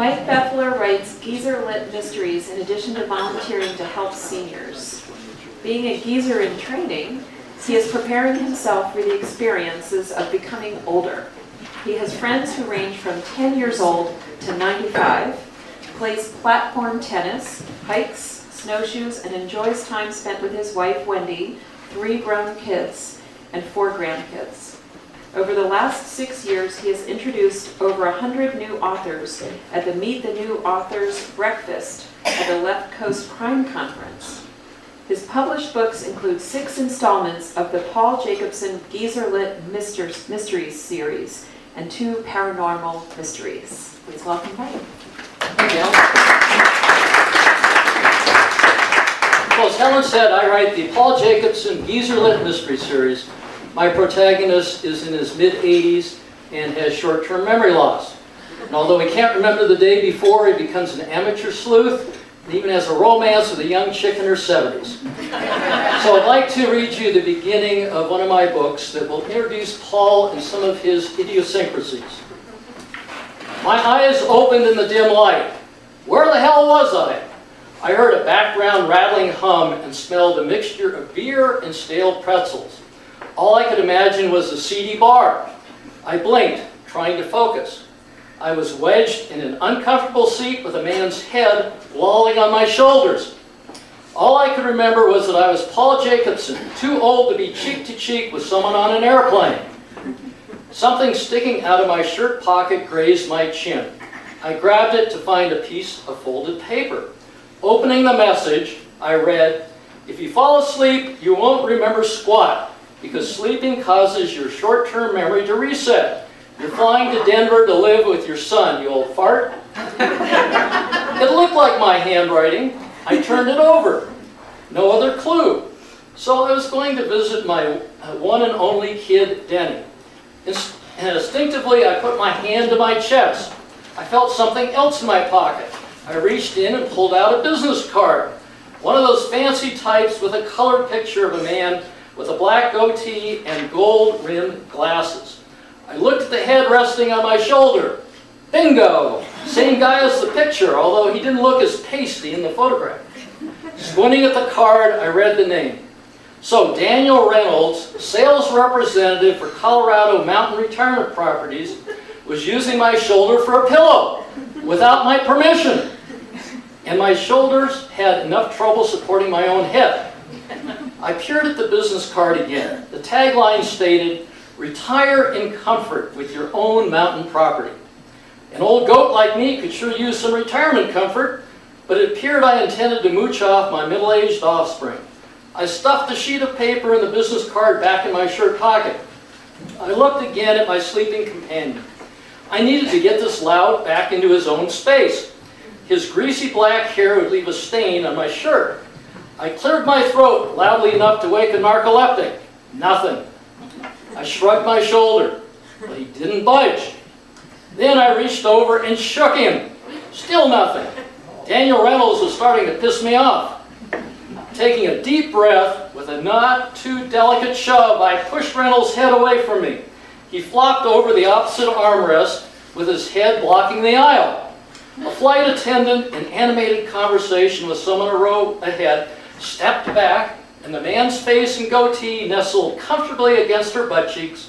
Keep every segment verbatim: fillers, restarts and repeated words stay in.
Mike Beffler writes Geezer Lit Mysteries in addition to volunteering to help seniors. Being a geezer in training, he is preparing himself for the experiences of becoming older. He has friends who range from ten years old to ninety-five, plays platform tennis, hikes, snowshoes, and enjoys time spent with his wife, Wendy, three grown kids, and four grandkids. Over the last six years, he has introduced over one hundred new authors at the Meet the New Authors Breakfast at the Left Coast Crime Conference. His published books include six installments of the Paul Jacobson Geezer Lit Mysteries series and two paranormal mysteries. Please welcome Mike. Thank you. Well, as Helen said, I write the Paul Jacobson Geezer Lit Mystery series. My protagonist is in his mid-eighties and has short-term memory loss. And although he can't remember the day before, he becomes an amateur sleuth and even has a romance with a young chick in her seventies. So I'd like to read you the beginning of one of my books that will introduce Paul and some of his idiosyncrasies. My eyes opened in the dim light. Where the hell was I? I heard a background rattling hum and smelled a mixture of beer and stale pretzels. All I could imagine was a seedy bar. I blinked, trying to focus. I was wedged in an uncomfortable seat with a man's head lolling on my shoulders. All I could remember was that I was Paul Jacobson, too old to be cheek to cheek with someone on an airplane. Something sticking out of my shirt pocket grazed my chin. I grabbed it to find a piece of folded paper. Opening the message, I read, "If you fall asleep, you won't remember squat, because sleeping causes your short-term memory to reset. You're flying to Denver to live with your son, you old fart." It looked like my handwriting. I turned it over. No other clue. So I was going to visit my one and only kid, Denny. And instinctively, I put my hand to my chest. I felt something else in my pocket. I reached in and pulled out a business card. One of those fancy types with a colored picture of a man with a black goatee and gold-rimmed glasses. I looked at the head resting on my shoulder. Bingo! Same guy as the picture, although he didn't look as pasty in the photograph. Squinting at the card, I read the name. So, Daniel Reynolds, sales representative for Colorado Mountain Retirement Properties, was using my shoulder for a pillow without my permission. And my shoulders had enough trouble supporting my own head. I peered at the business card again. The tagline stated, "Retire in comfort with your own mountain property." An old goat like me could sure use some retirement comfort, but it appeared I intended to mooch off my middle-aged offspring. I stuffed the sheet of paper and the business card back in my shirt pocket. I looked again at my sleeping companion. I needed to get this lout back into his own space. His greasy black hair would leave a stain on my shirt. I cleared my throat loudly enough to wake a narcoleptic. Nothing. I shrugged my shoulder, but he didn't budge. Then I reached over and shook him. Still nothing. Daniel Reynolds was starting to piss me off. Taking a deep breath, with a not too delicate shove, I pushed Reynolds' head away from me. He flopped over the opposite armrest with his head blocking the aisle. A flight attendant in animated conversation with someone a row ahead stepped back, and the man's face and goatee nestled comfortably against her butt cheeks.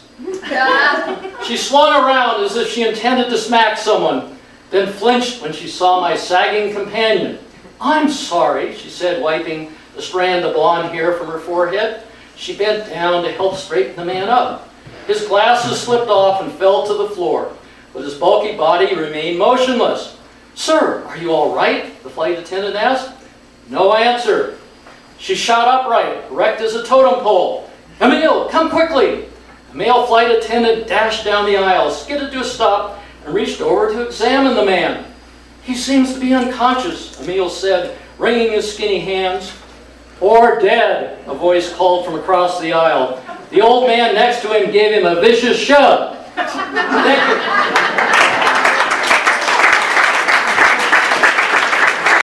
She swung around as if she intended to smack someone, then flinched when she saw my sagging companion. "I'm sorry," she said, wiping the strand of blonde hair from her forehead. She bent down to help straighten the man up. His glasses slipped off and fell to the floor, but his bulky body remained motionless. "Sir, are you all right?" the flight attendant asked. No answer. She shot upright, erect as a totem pole. "Emil, come quickly!" A male flight attendant dashed down the aisle, skidded to a stop, and reached over to examine the man. "He seems to be unconscious," Emil said, wringing his skinny hands. "Or dead," a voice called from across the aisle. The old man next to him gave him a vicious shove. "Thank you.